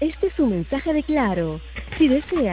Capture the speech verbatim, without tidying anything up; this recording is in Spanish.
Este es un mensaje de Claro. Si desea